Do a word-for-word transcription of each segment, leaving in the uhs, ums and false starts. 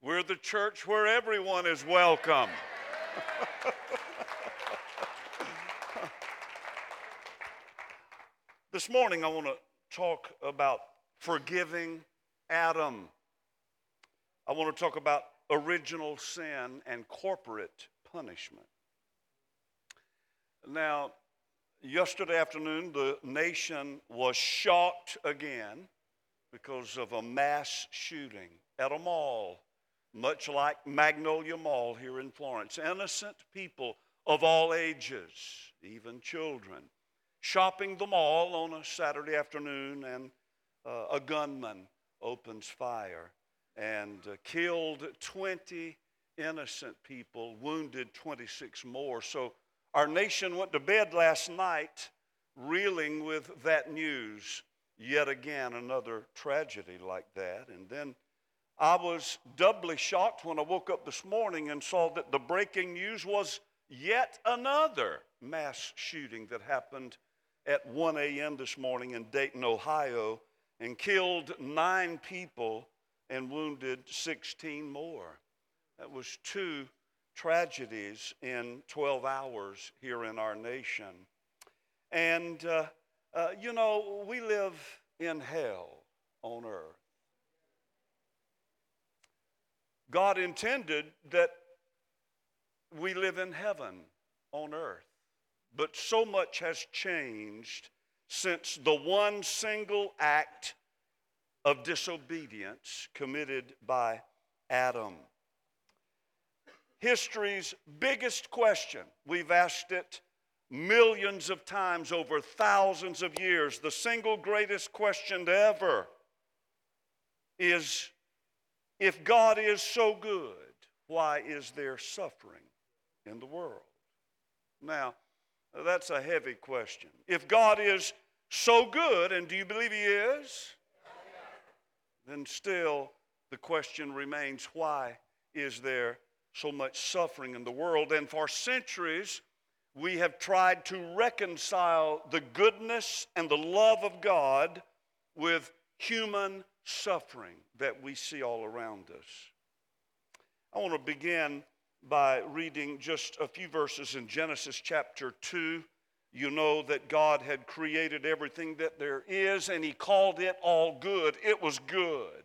We're the church where everyone is welcome. This morning I want to talk about forgiving Adam. I want to talk about original sin and corporate punishment. Now, yesterday afternoon, the nation was shocked again because of a mass shooting at a mall, much like Magnolia Mall here in Florence. Innocent people of all ages, even children, shopping the mall on a Saturday afternoon, and uh, a gunman opens fire and uh, killed twenty innocent people, wounded twenty-six more. So our nation went to bed last night reeling with that news. Yet again, another tragedy like that. And then I was doubly shocked when I woke up this morning and saw that the breaking news was yet another mass shooting that happened at one a.m. this morning in Dayton, Ohio, and killed nine people and wounded sixteen more. That was two tragedies in twelve hours here in our nation. And, uh, uh, you know, we live in hell on earth. God intended that we live in heaven on earth. But so much has changed since the one single act of disobedience committed by Adam. History's biggest question, we've asked it millions of times over thousands of years, the single greatest question ever is, if God is so good, why is there suffering in the world? Now, that's a heavy question. If God is so good, and do you believe He is? Then still the question remains, why is there so much suffering in the world? And for centuries, we have tried to reconcile the goodness and the love of God with human suffering that we see all around us. I want to begin by reading just a few verses in Genesis chapter two. You know that God had created everything that there is, and He called it all good. It was good.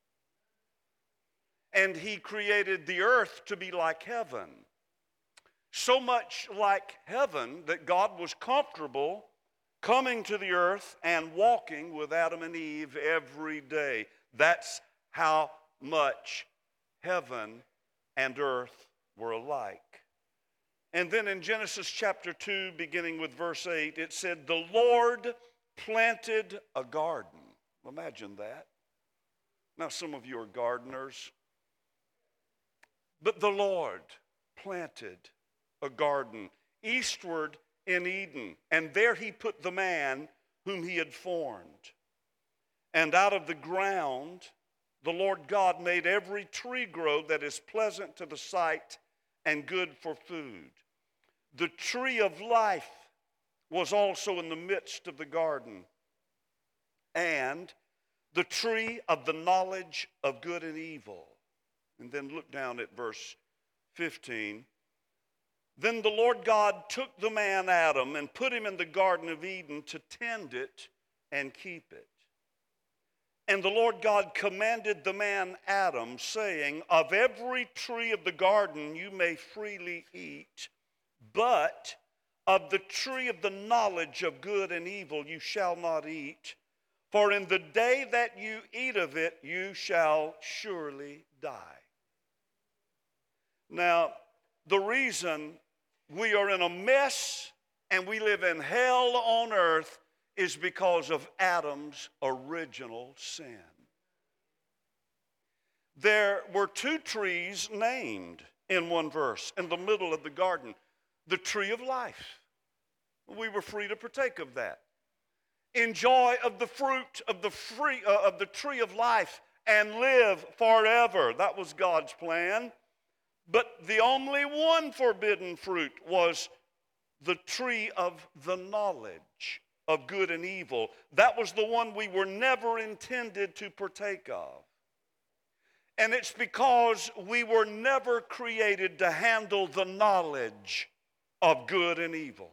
And He created the earth to be like heaven. So much like heaven that God was comfortable coming to the earth and walking with Adam and Eve every day. That's how much heaven and earth were alike. And then in Genesis chapter two, beginning with verse eight, it said, "The Lord planted a garden." Imagine that. Now, some of you are gardeners. But the Lord planted a garden eastward in Eden, and there He put the man whom He had formed. And out of the ground the Lord God made every tree grow that is pleasant to the sight and good for food. The tree of life was also in the midst of the garden, and the tree of the knowledge of good and evil. And then look down at verse fifteen. Then the Lord God took the man Adam and put him in the Garden of Eden to tend it and keep it. And the Lord God commanded the man Adam, saying, "Of every tree of the garden you may freely eat, but of the tree of the knowledge of good and evil you shall not eat. For in the day that you eat of it, you shall surely die." Now, the reason we are in a mess and we live in hell on earth is because of Adam's original sin. There were two trees named in one verse in the middle of the garden. The tree of life. We were free to partake of that. Enjoy of the fruit of the free uh, of the tree of life and live forever. That was God's plan. But the only one forbidden fruit was the tree of the knowledge of good and evil. That was the one we were never intended to partake of. And it's because we were never created to handle the knowledge of good and evil.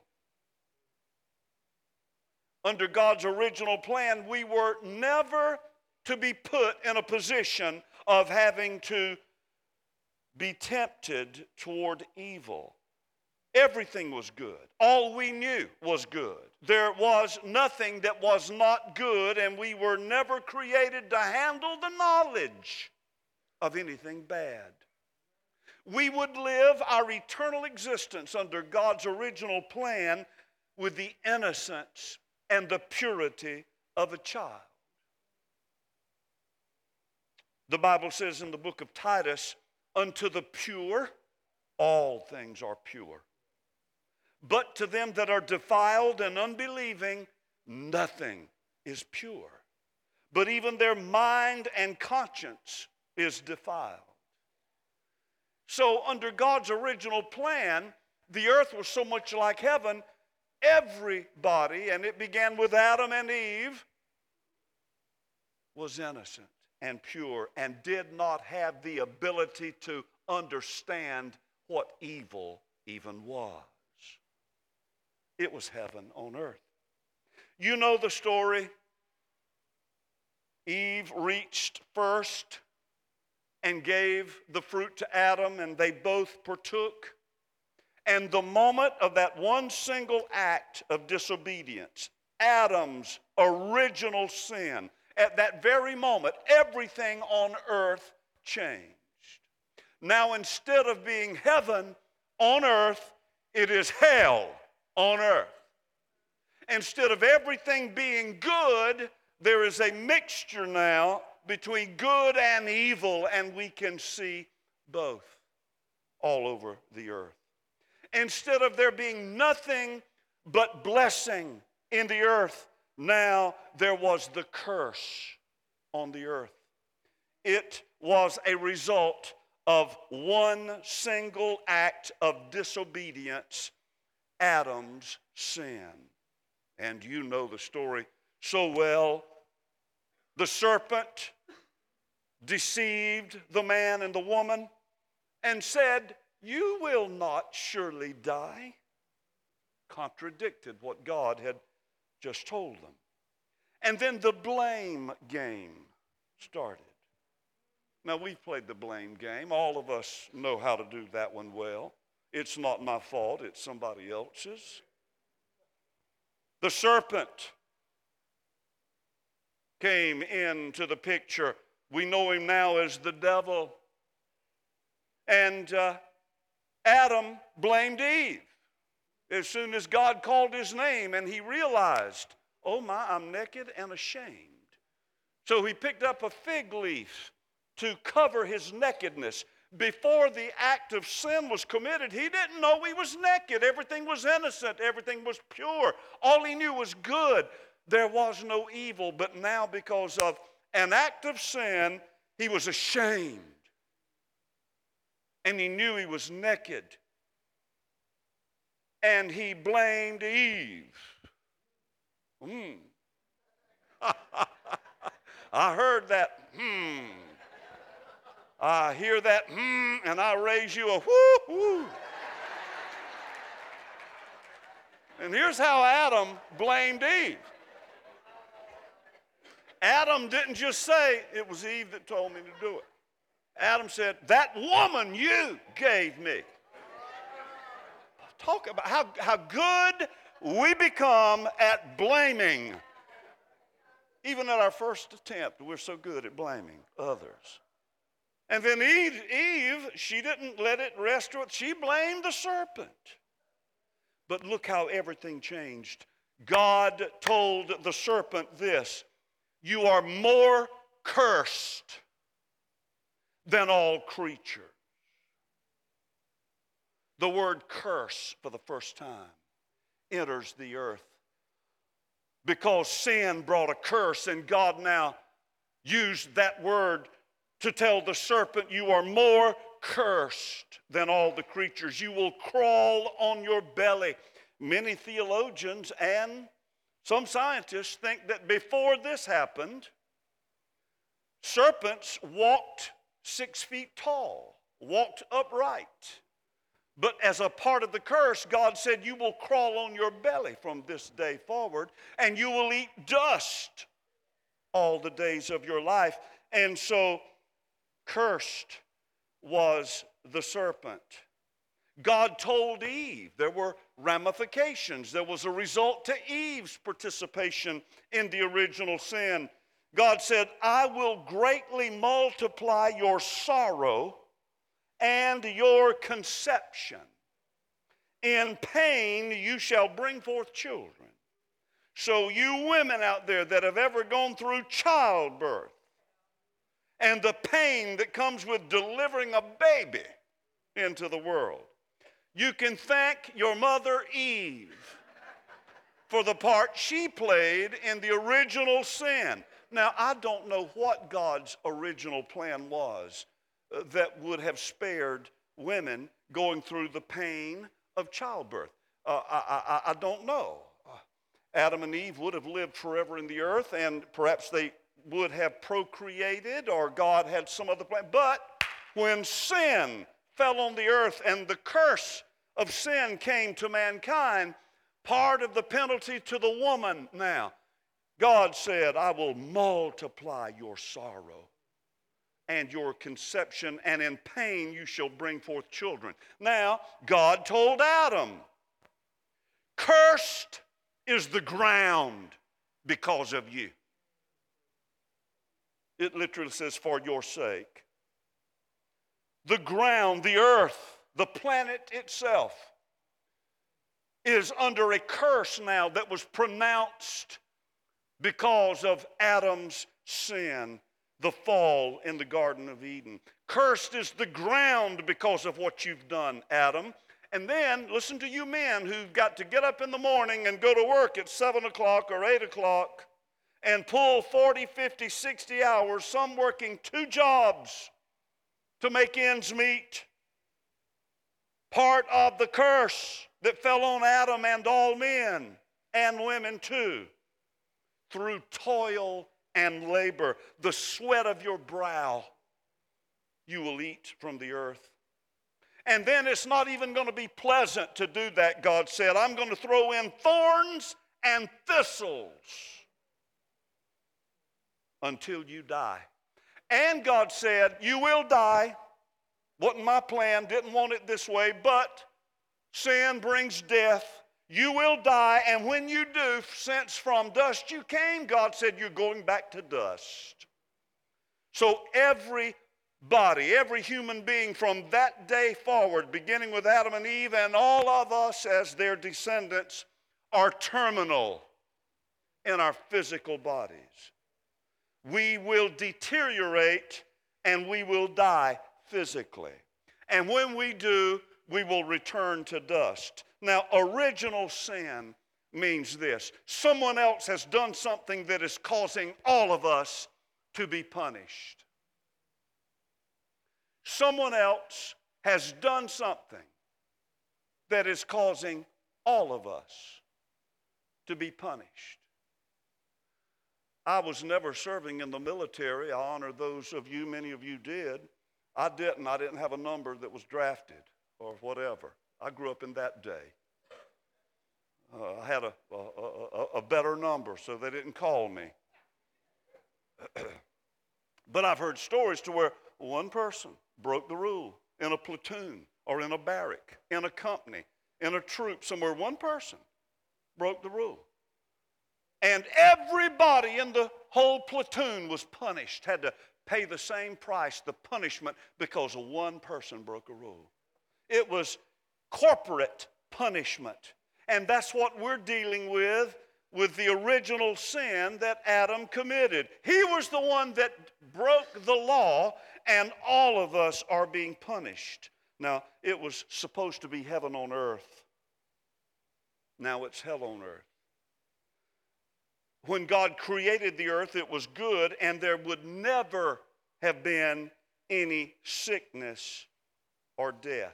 Under God's original plan, we were never to be put in a position of having to be tempted toward evil. Everything was good. All we knew was good. There was nothing that was not good, and we were never created to handle the knowledge of anything bad. We would live our eternal existence under God's original plan with the innocence and the purity of a child. The Bible says in the book of Titus, unto the pure, all things are pure. But to them that are defiled and unbelieving, nothing is pure. But even their mind and conscience is defiled. So under God's original plan, the earth was so much like heaven, everybody, and it began with Adam and Eve, was innocent and pure and did not have the ability to understand what evil even was. It was heaven on earth. You know the story. Eve reached first and gave the fruit to Adam, and they both partook. And the moment of that one single act of disobedience, Adam's original sin, at that very moment, everything on earth changed. Now, instead of being heaven on earth, it is hell on earth. Instead of everything being good, there is a mixture now between good and evil, and we can see both all over the earth. Instead of there being nothing but blessing in the earth, now there was the curse on the earth. It was a result of one single act of disobedience, Adam's sin. And you know the story so well. The serpent deceived the man and the woman and said, "You will not surely die." Contradicted what God had just told them. And then the blame game started. Now, we've played the blame game. All of us know how to do that one well. It's not my fault, it's somebody else's. The serpent came into the picture. We know him now as the devil. And uh, Adam blamed Eve as soon as God called his name, and he realized, oh my, I'm naked and ashamed. So he picked up a fig leaf to cover his nakedness. Before the act of sin was committed, he didn't know he was naked. Everything was innocent. Everything was pure. All he knew was good. There was no evil. But now, because of an act of sin, he was ashamed. And he knew he was naked. And he blamed Eve. Hmm. I heard that hmm. I hear that hmm, and I raise you a whoo, whoo. And here's how Adam blamed Eve. Adam didn't just say, it was Eve that told me to do it. Adam said, that woman you gave me. Talk about how, how good we become at blaming. Even at our first attempt, we're so good at blaming others. And then Eve, Eve, she didn't let it rest with, she blamed the serpent. But look how everything changed. God told the serpent this, you are more cursed than all creatures. The word curse for the first time enters the earth because sin brought a curse, and God now used that word to tell the serpent, you are more cursed than all the creatures. You will crawl on your belly. Many theologians and some scientists think that before this happened, serpents walked six feet tall, walked upright. But as a part of the curse, God said, you will crawl on your belly from this day forward, and you will eat dust all the days of your life. And so, cursed was the serpent. God told Eve there were ramifications. There was a result to Eve's participation in the original sin. God said, I will greatly multiply your sorrow and your conception. In pain you shall bring forth children. So you women out there that have ever gone through childbirth and the pain that comes with delivering a baby into the world, you can thank your mother Eve for the part she played in the original sin. Now, I don't know what God's original plan was uh, that would have spared women going through the pain of childbirth. Uh, I, I, I don't know. Uh, Adam and Eve would have lived forever in the earth, and perhaps they would have procreated, or God had some other plan. But when sin fell on the earth and the curse of sin came to mankind, part of the penalty to the woman now, God said, I will multiply your sorrow and your conception, and in pain you shall bring forth children. Now, God told Adam, cursed is the ground because of you. It literally says, for your sake. The ground, the earth, the planet itself is under a curse now that was pronounced because of Adam's sin, the fall in the Garden of Eden. Cursed is the ground because of what you've done, Adam. And then, listen to you men who've got to get up in the morning and go to work at seven o'clock or eight o'clock and pull forty, fifty, sixty hours, some working two jobs to make ends meet. Part of the curse that fell on Adam and all men and women too. Through toil and labor, the sweat of your brow, you will eat from the earth. And then it's not even going to be pleasant to do that, God said. I'm going to throw in thorns and thistles until you die. And God said, you will die. Wasn't my plan, didn't want it this way, but sin brings death. You will die, and when you do, since from dust you came, God said you're going back to dust. So every body, every human being from that day forward, beginning with Adam and Eve and all of us as their descendants, are terminal in our physical bodies. We will deteriorate and we will die physically. And when we do, we will return to dust. Now, original sin means this. Someone else has done something that is causing all of us to be punished. Someone else has done something that is causing all of us to be punished. I was never serving in the military. I honor those of you, many of you did. I didn't. I didn't have a number that was drafted or whatever. I grew up in that day. Uh, I had a, a, a, a better number, so they didn't call me. But I've heard stories to where one person broke the rule in a platoon or in a barrack, in a company, in a troop, somewhere one person broke the rule. And everybody in the whole platoon was punished, had to pay the same price, the punishment, because one person broke a rule. It was corporate punishment. And that's what we're dealing with, with the original sin that Adam committed. He was the one that broke the law, and all of us are being punished. Now, it was supposed to be heaven on earth. Now it's hell on earth. When God created the earth, it was good, and there would never have been any sickness or death.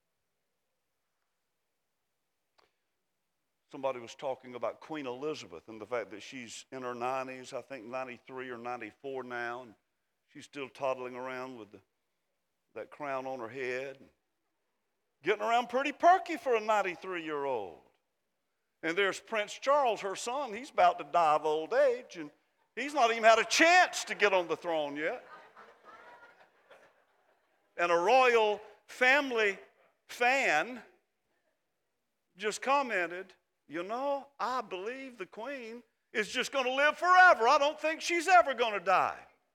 Somebody was talking about Queen Elizabeth and the fact that she's in her nineties, I think ninety-three or ninety-four now, and She's still toddling around with the, that crown on her head. Getting around pretty perky for a ninety-three-year-old. And there's Prince Charles, her son. He's about to die of old age, and he's not even had a chance to get on the throne yet. And a royal family fan just commented, you know, I believe the Queen is just going to live forever. I don't think she's ever going to die.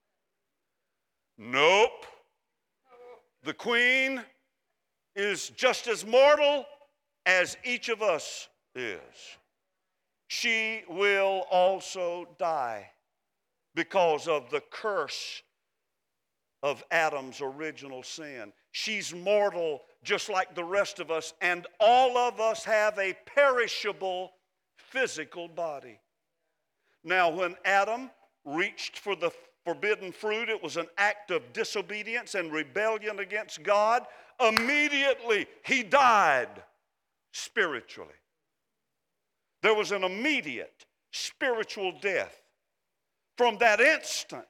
Nope. The Queen is just as mortal as each of us is. She will also die because of the curse of Adam's original sin. She's mortal just like the rest of us, and all of us have a perishable physical body. Now, when Adam reached for the forbidden fruit, it was an act of disobedience and rebellion against God. Immediately, he died spiritually. There was an immediate spiritual death. From that instant,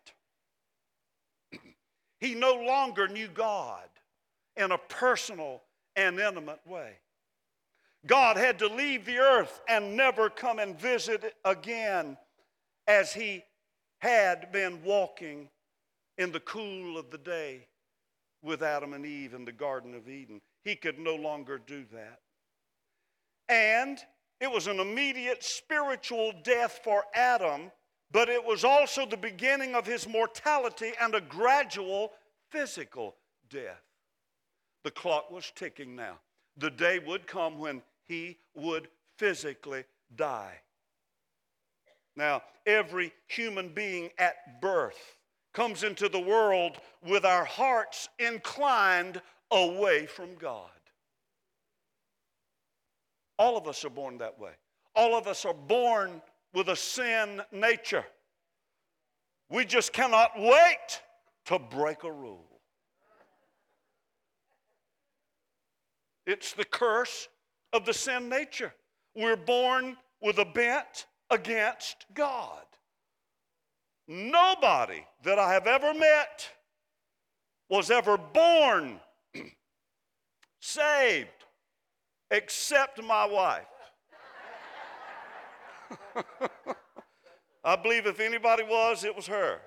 he no longer knew God in a personal and intimate way. God had to leave the earth and never come and visit it again, as he had been walking in the cool of the day with Adam and Eve in the Garden of Eden. He could no longer do that. And it was an immediate spiritual death for Adam, but it was also the beginning of his mortality and a gradual physical death. The clock was ticking now. The day would come when he would physically die. Now, every human being at birth comes into the world with our hearts inclined away from God. All of us are born that way. All of us are born with a sin nature. We just cannot wait to break a rule. It's the curse of the sin nature. We're born with a bent against God. Nobody that I have ever met was ever born saved except my wife. I believe if anybody was, it was her.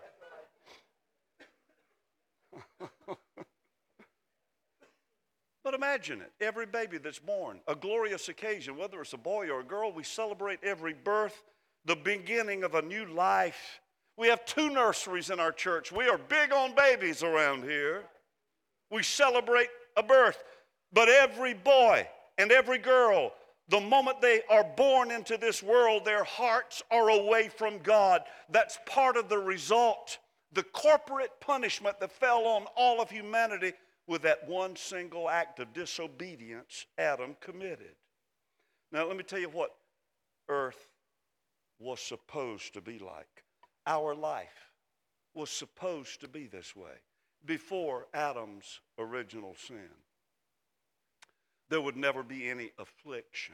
But imagine it, every baby that's born, a glorious occasion, whether it's a boy or a girl, we celebrate every birth, the beginning of a new life. We have two nurseries in our church. We are big on babies around here. We celebrate a birth. But every boy and every girl, the moment they are born into this world, their hearts are away from God. That's part of the result, the corporate punishment that fell on all of humanity with that one single act of disobedience Adam committed. Now, let me tell you what earth was supposed to be like. Our life was supposed to be this way before Adam's original sin. There would never be any affliction,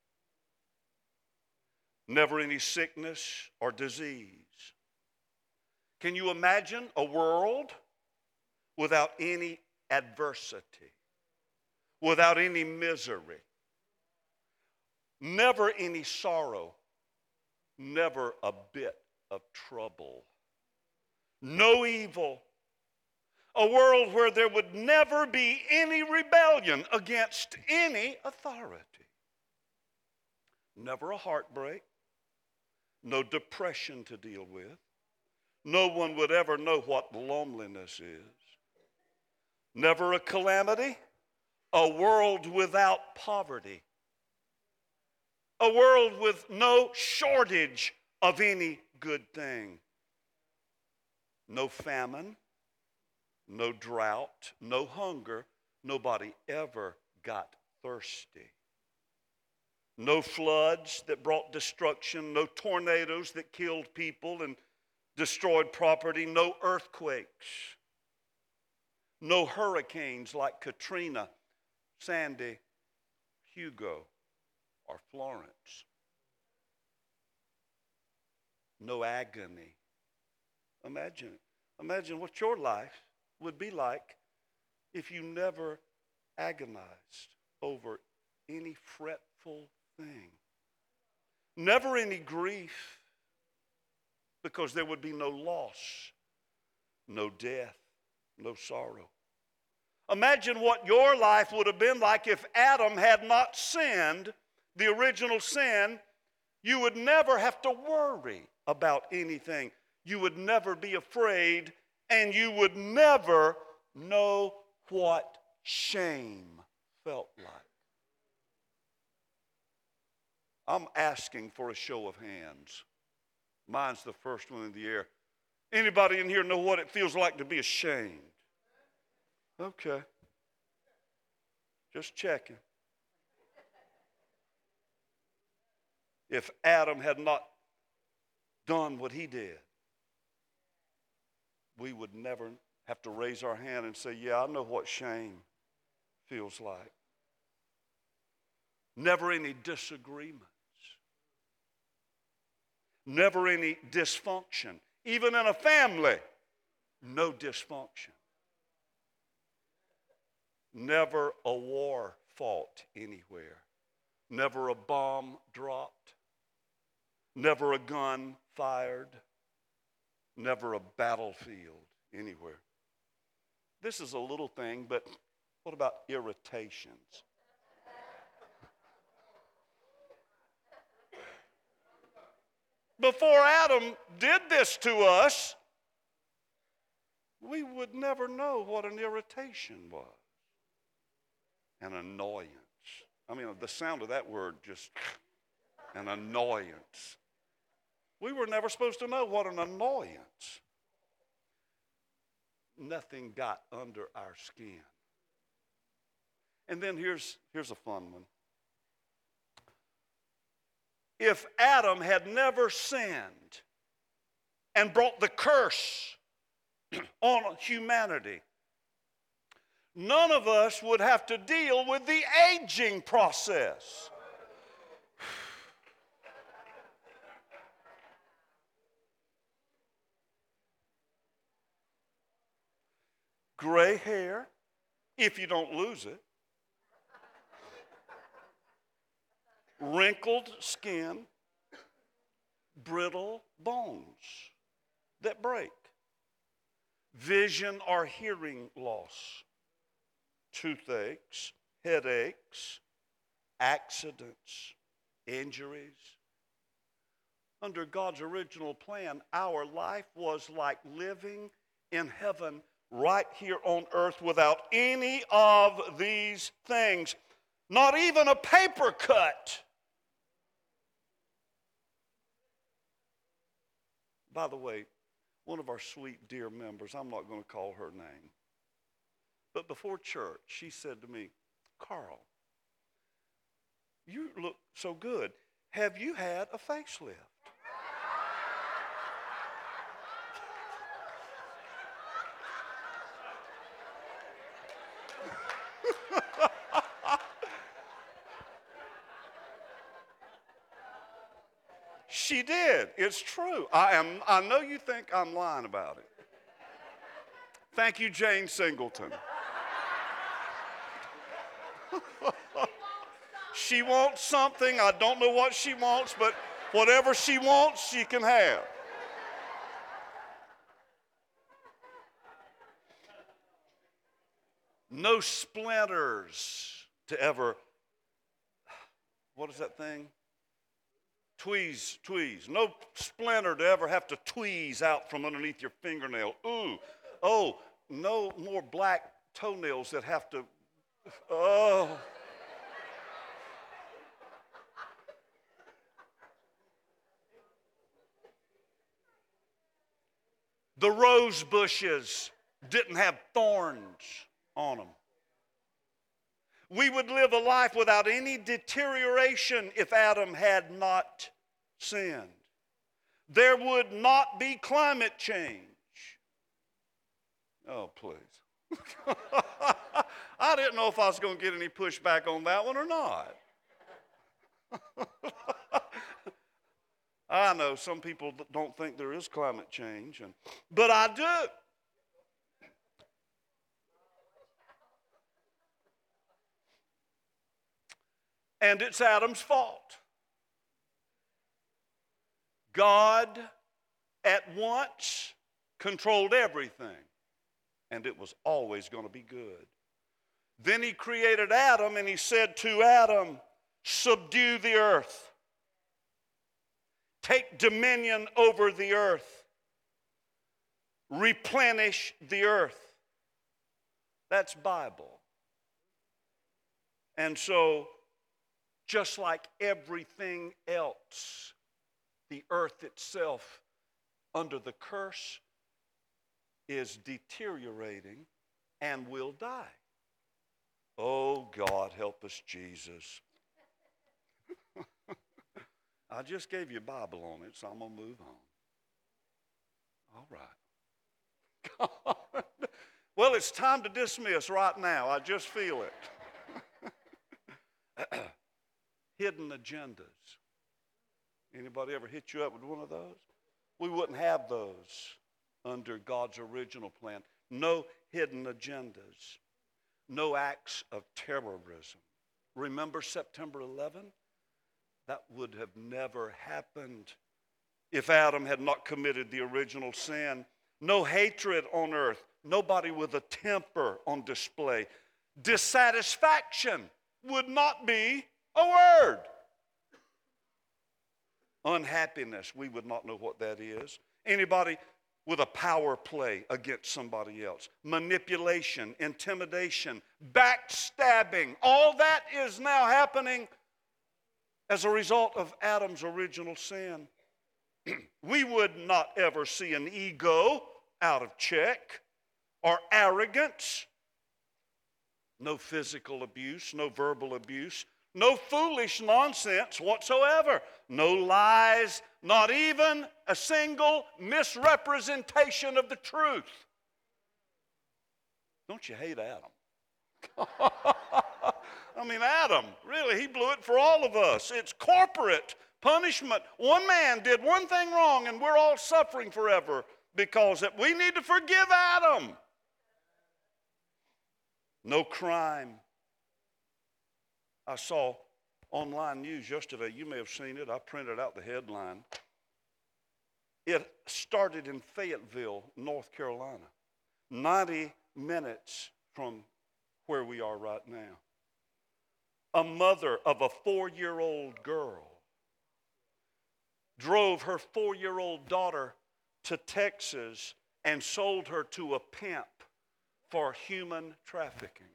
never any sickness or disease. Can you imagine a world without any adversity, without any misery, never any sorrow, never a bit of trouble, no evil, a world where there would never be any rebellion against any authority, never a heartbreak, no depression to deal with, no one would ever know what loneliness is. Never a calamity, a world without poverty, a world with no shortage of any good thing, no famine, no drought, no hunger. Nobody ever got thirsty. No floods that brought destruction, no tornadoes that killed people and destroyed property, no earthquakes. No hurricanes like Katrina, Sandy, Hugo, or Florence. No agony. Imagine it. Imagine what your life would be like if you never agonized over any fretful thing. Never any grief, because there would be no loss, no death, no sorrow. Imagine what your life would have been like if Adam had not sinned, the original sin. You would never have to worry about anything. You would never be afraid, and you would never know what shame felt like. I'm asking for a show of hands. Mine's the first one in the air. Anybody in here know what it feels like to be ashamed? Okay. Just checking. If Adam had not done what he did, we would never have to raise our hand and say, yeah, I know what shame feels like. Never any disagreements. Never any dysfunction. Even in a family, no dysfunction. Never a war fought anywhere. Never a bomb dropped. Never a gun fired. Never a battlefield anywhere. This is a little thing, but what about irritations? Before Adam did this to us, we would never know what an irritation was. An annoyance. I mean, the sound of that word just, an annoyance. We were never supposed to know what an annoyance. Nothing got under our skin. And then here's, here's a fun one. If Adam had never sinned and brought the curse on humanity, none of us would have to deal with the aging process. Gray hair, if you don't lose it. Wrinkled skin, brittle bones that break. Vision or hearing loss. Toothaches, headaches, accidents, injuries. Under God's original plan, our life was like living in heaven right here on earth without any of these things. Not even a paper cut. By the way, one of our sweet dear members, I'm not going to call her name, but before church, she said to me, Carl, you look so good. Have you had a facelift? She did. It's true. I am. I know you think I'm lying about it. Thank you, Jane Singleton. She wants something. I don't know what she wants, but whatever she wants, she can have. No splinters to ever, what is that thing? Tweeze, tweeze. No splinter to ever have to tweeze out from underneath your fingernail. Ooh, oh, no more black toenails that have to, oh. The rose bushes didn't have thorns on them. We would live a life without any deterioration if Adam had not sinned. There would not be climate change. Oh, please. I didn't know if I was going to get any pushback on that one or not. I know some people don't think there is climate change, and, but I do. And it's Adam's fault. God at once controlled everything, and it was always going to be good. Then he created Adam, and he said to Adam, subdue the earth. Take dominion over the earth. Replenish the earth. That's Bible. And so, just like everything else, the earth itself, under the curse, is deteriorating and will die. Oh, God, help us, Jesus. I just gave you a Bible on it, so I'm going to move on. All right. God. Well, it's time to dismiss right now. I just feel it. Hidden agendas. Anybody ever hit you up with one of those? We wouldn't have those under God's original plan. No hidden agendas. No acts of terrorism. Remember September eleventh? That would have never happened if Adam had not committed the original sin. No hatred on earth. Nobody with a temper on display. Dissatisfaction would not be a word. Unhappiness, we would not know what that is. Anybody with a power play against somebody else. Manipulation, intimidation, backstabbing. All that is now happening as a result of Adam's original sin. We would not ever see an ego out of check or arrogance. No physical abuse, no verbal abuse, no foolish nonsense whatsoever. No lies, not even a single misrepresentation of the truth. Don't you hate Adam? I mean, Adam, really, he blew it for all of us. It's corporate punishment. One man did one thing wrong, and we're all suffering forever because that we need to forgive Adam. No crime. I saw online news yesterday. You may have seen it. I printed out the headline. It started in Fayetteville, North Carolina, ninety minutes from where we are right now. A mother of a four-year-old girl drove her four-year-old daughter to Texas and sold her to a pimp for human trafficking.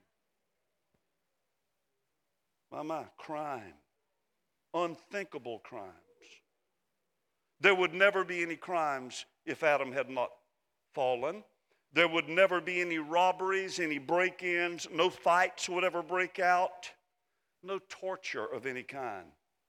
My, my, crime. Unthinkable crimes. There would never be any crimes if Adam had not fallen. There would never be any robberies, any break-ins, no fights would ever break out, no torture of any kind.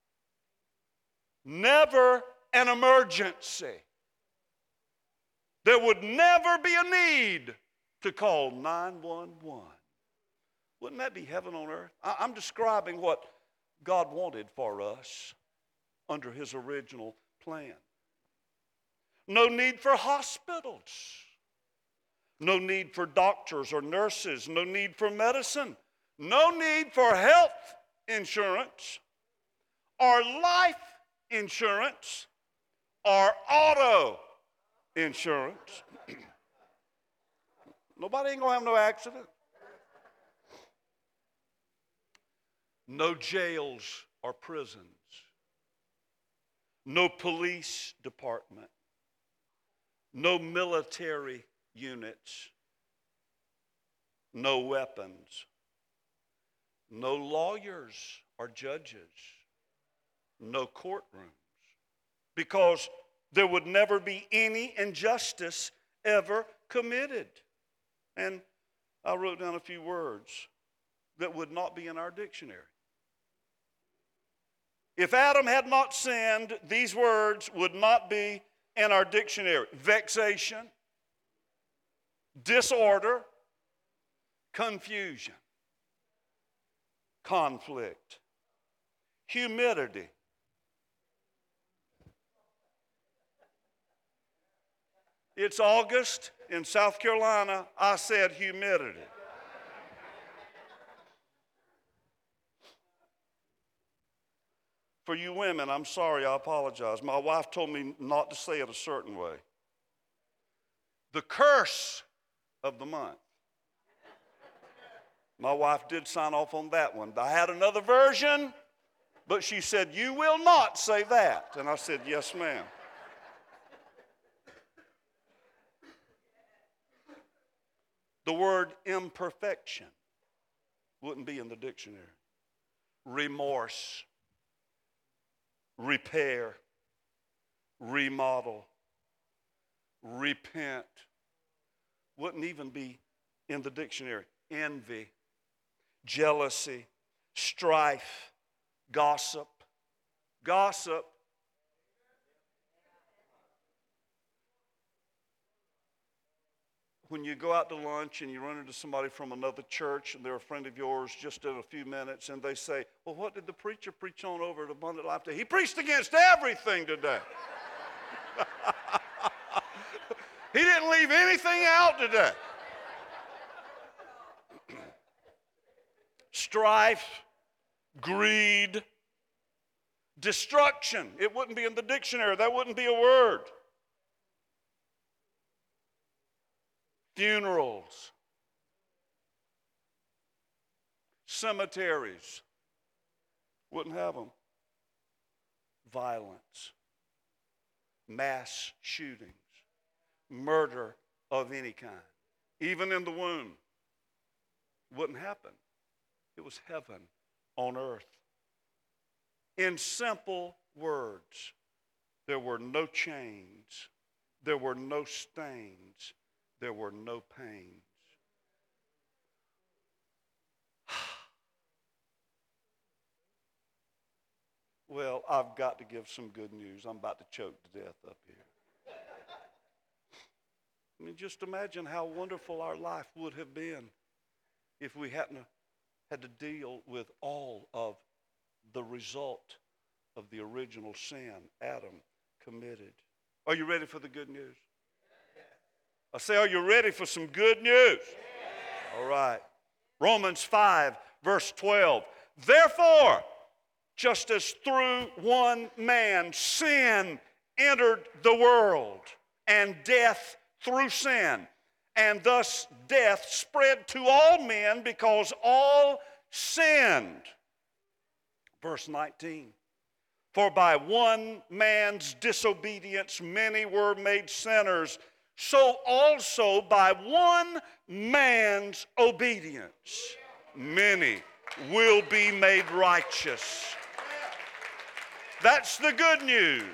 Never an emergency. There would never be a need to call nine one one. Wouldn't that be heaven on earth? I'm describing what God wanted for us under his original plan. No need for hospitals. No need for doctors or nurses. No need for medicine. No need for health insurance or life insurance or auto insurance. Nobody ain't gonna have no accident. No jails or prisons. No police department. No military units. No weapons. No lawyers or judges. No courtrooms. Because there would never be any injustice ever committed. And I wrote down a few words that would not be in our dictionary. If Adam had not sinned, these words would not be in our dictionary. Vexation, disorder, confusion, conflict, humidity. It's August in South Carolina. I said humidity. For you women, I'm sorry, I apologize. My wife told me not to say it a certain way. The curse of the month. My wife did sign off on that one. I had another version, but she said, you will not say that. And I said, yes, ma'am. The word imperfection wouldn't be in the dictionary. Remorse, repair, remodel, repent wouldn't even be in the dictionary. Envy, jealousy, strife, gossip. Gossip. When you go out to lunch and you run into somebody from another church and they're a friend of yours just in a few minutes and they say, well, what did the preacher preach on over at Abundant Life today? He preached against everything today. He didn't leave anything out today. Strife, greed, destruction. It wouldn't be in the dictionary. That wouldn't be a word. Funerals, cemeteries, wouldn't have them. Violence, mass shootings, murder of any kind, even in the womb, wouldn't happen. It was heaven on earth. In simple words, there were no chains, there were no stains, there were no pains. Well, I've got to give some good news. I'm about to choke to death up here. I mean, just imagine how wonderful our life would have been if we hadn't had to deal with all of the result of the original sin Adam committed. Are you ready for the good news? I say, are you ready for some good news? All right. Romans five, verse twelve. Therefore, just as through one man sin entered the world, and death through sin, and thus death spread to all men because all sinned. Verse nineteen. For by one man's disobedience many were made sinners, so also by one man's obedience many will be made righteous. That's the good news.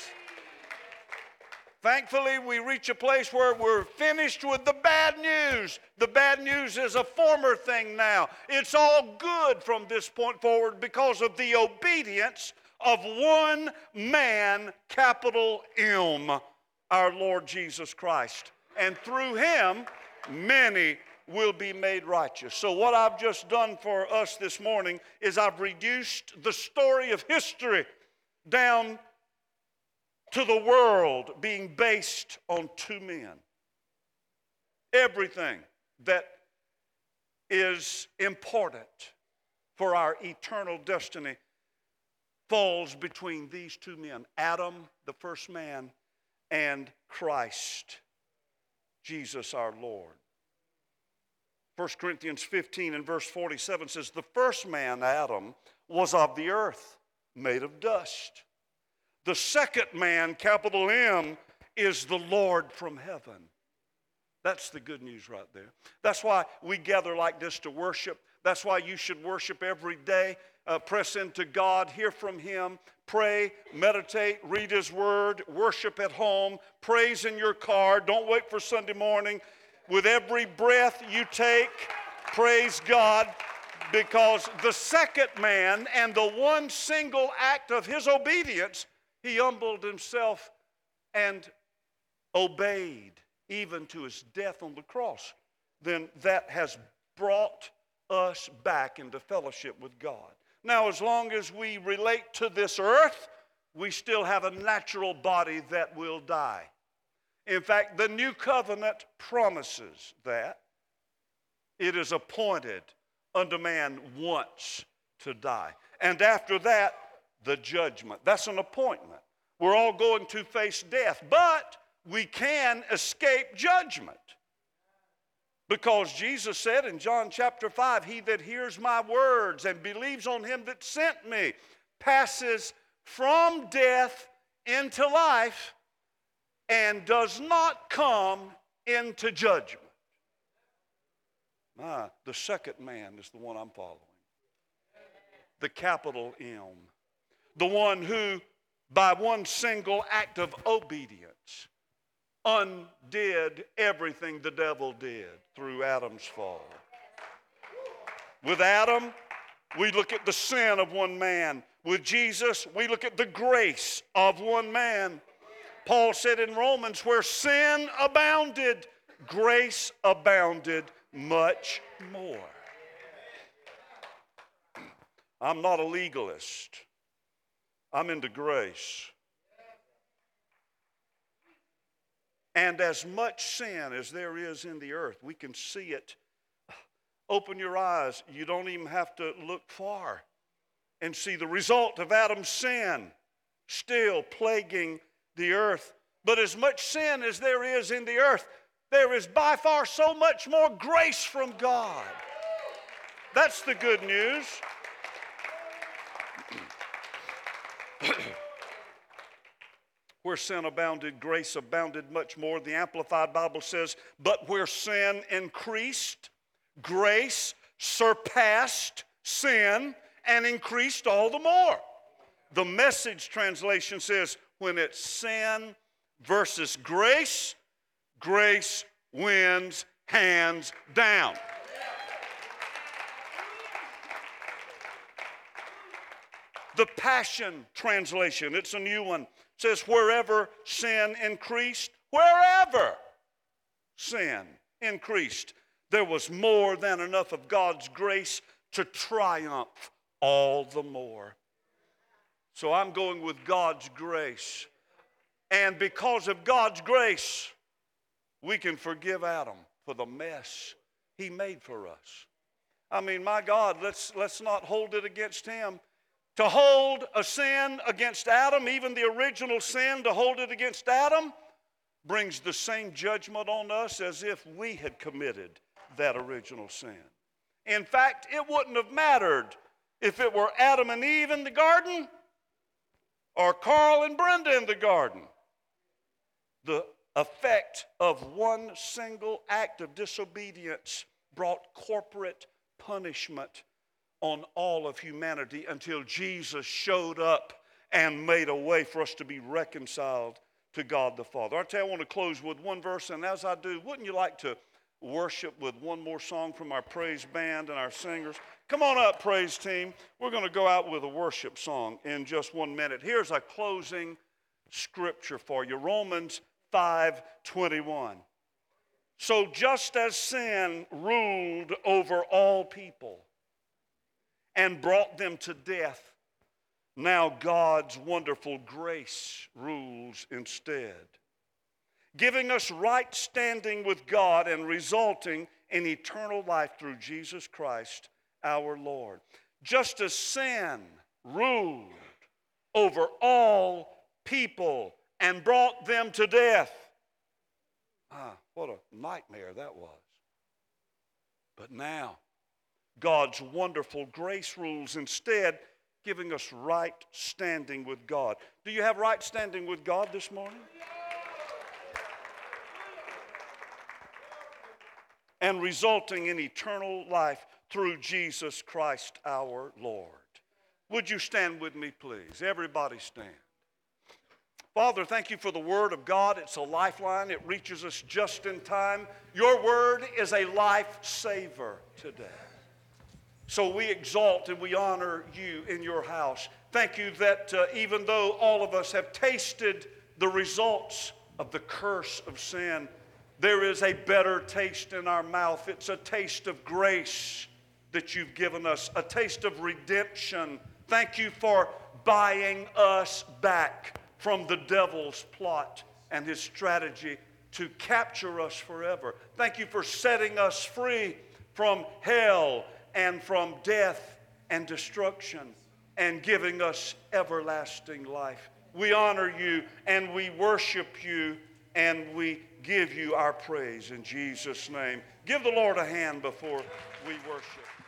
Thankfully, we reach a place where we're finished with the bad news. The bad news is a former thing now. It's all good from this point forward because of the obedience of one man, capital M, our Lord Jesus Christ. And through him, many will be made righteous. So what I've just done for us this morning is I've reduced the story of history down to the world being based on two men. Everything that is important for our eternal destiny falls between these two men, Adam, the first man, and Christ, Jesus our Lord. First Corinthians fifteen and verse forty-seven says, the first man, Adam, was of the earth, made of dust. The second man, capital M, is the Lord from heaven. That's the good news right there. That's why we gather like this to worship. That's why you should worship every day. Uh, press into God, hear from him, pray, meditate, read his word, worship at home, praise in your car. Don't wait for Sunday morning. With every breath you take, praise God, because the second man and the one single act of his obedience, he humbled himself and obeyed even to his death on the cross. Then that has brought us back into fellowship with God. Now, as long as we relate to this earth, we still have a natural body that will die. In fact, the new covenant promises that it is appointed unto man once to die. And after that, the judgment. That's an appointment. We're all going to face death, but we can escape judgment. Because Jesus said in John chapter five, he that hears my words and believes on him that sent me passes from death into life and does not come into judgment. Ah, the second man is the one I'm following. The capital M. The one who, by one single act of obedience, undid everything the devil did through Adam's fall. With Adam, we look at the sin of one man. With Jesus, we look at the grace of one man. Paul said in Romans, where sin abounded, grace abounded much more. I'm not a legalist. I'm into grace. And as much sin as there is in the earth, we can see it. Open your eyes. You don't even have to look far and see the result of Adam's sin still plaguing the earth. But as much sin as there is in the earth, there is by far so much more grace from God. That's the good news. Where sin abounded, grace abounded much more. The Amplified Bible says, but where sin increased, grace surpassed sin and increased all the more. The Message translation says, when it's sin versus grace, grace wins hands down. The Passion translation, it's a new one, says wherever sin increased, wherever sin increased, there was more than enough of God's grace to triumph all the more. So I'm going with God's grace. And because of God's grace, we can forgive Adam for the mess he made for us. I mean, my God, let's, let's not hold it against him. To hold a sin against Adam, even the original sin, to hold it against Adam, brings the same judgment on us as if we had committed that original sin. In fact, it wouldn't have mattered if it were Adam and Eve in the garden or Carl and Brenda in the garden. The effect of one single act of disobedience brought corporate punishment on all of humanity until Jesus showed up and made a way for us to be reconciled to God the Father. I tell you, I want to close with one verse, and as I do, wouldn't you like to worship with one more song from our praise band and our singers? Come on up, praise team. We're going to go out with a worship song in just one minute. Here's a closing scripture for you, Romans five twenty-one. So just as sin ruled over all people and brought them to death, now God's wonderful grace rules instead, giving us right standing with God and resulting in eternal life through Jesus Christ our Lord. Just as sin ruled over all people and brought them to death. Ah, what a nightmare that was. But now, God's wonderful grace rules instead, giving us right standing with God. Do you have right standing with God this morning? And resulting in eternal life through Jesus Christ our Lord. Would you stand with me, please? Everybody stand. Father, thank you for the Word of God. It's a lifeline. It reaches us just in time. Your Word is a lifesaver today. So we exalt and we honor you in your house. Thank you that uh, even though all of us have tasted the results of the curse of sin, there is a better taste in our mouth. It's a taste of grace that you've given us, a taste of redemption. Thank you for buying us back from the devil's plot and his strategy to capture us forever. Thank you for setting us free from hell and from death and destruction. and giving us everlasting life. We honor you and we worship you and we give you our praise in Jesus' name. Give the Lord a hand before we worship.